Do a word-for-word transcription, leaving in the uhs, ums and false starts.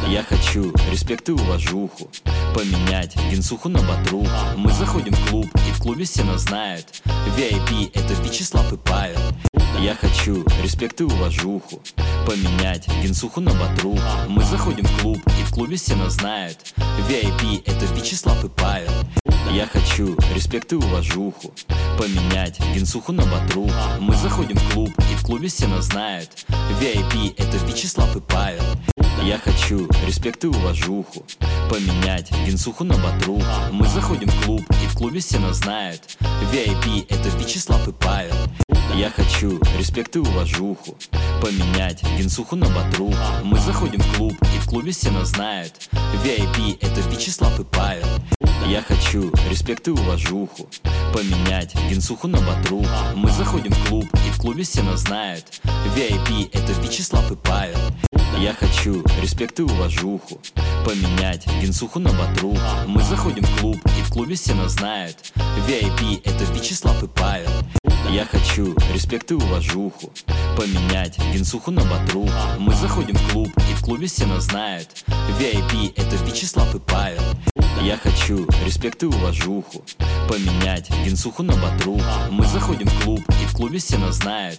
Я хочу респект и уважуху, поменять генсуху на батруху. Мы заходим в клуб, и в клубе все нас знают. ви ай пи — это Вячеслав и Павел. Я хочу респект и уважуху, поменять генсуху на батруху. Мы заходим в клуб, и в клубе все нас знают. ви ай пи — это Вячеслав и Павел. Я хочу респект и уважуху, поменять генсуху на батруху. Мы заходим в клуб, и в клубе все нас знают. ви ай пи — это Вячеслав и Павел. Я хочу респект и уважуху, поменять генсуху на батруху. Мы заходим в клуб, и в клубе все нас знают. ви ай пи — это Вячеслав и Павел. Я хочу респект и уважуху, поменять генсуху на батруху. Мы заходим в клуб, и в клубе все нас знают. ви ай пи — это Вячеслав и Павел. Я хочу респект и уважуху, поменять генсуху на батруху. Мы заходим в клуб, и в клубе все нас знают. ви ай пи — это Вячеслав и Павел. Я хочу респект и уважуху, поменять генсуху на батруху. Мы заходим в клуб, и в клубе все нас знают. ви ай пи — это Вячеслав и Павел. Я хочу респект и уважуху, поменять генсуху на батруху. Мы заходим в клуб, и в клубе все нас знают. ви ай пи — это Вячеслав и Павел. Я хочу респект и уважуху, поменять генсуху на батруху. Мы заходим в клуб, и в клубе все нас знают.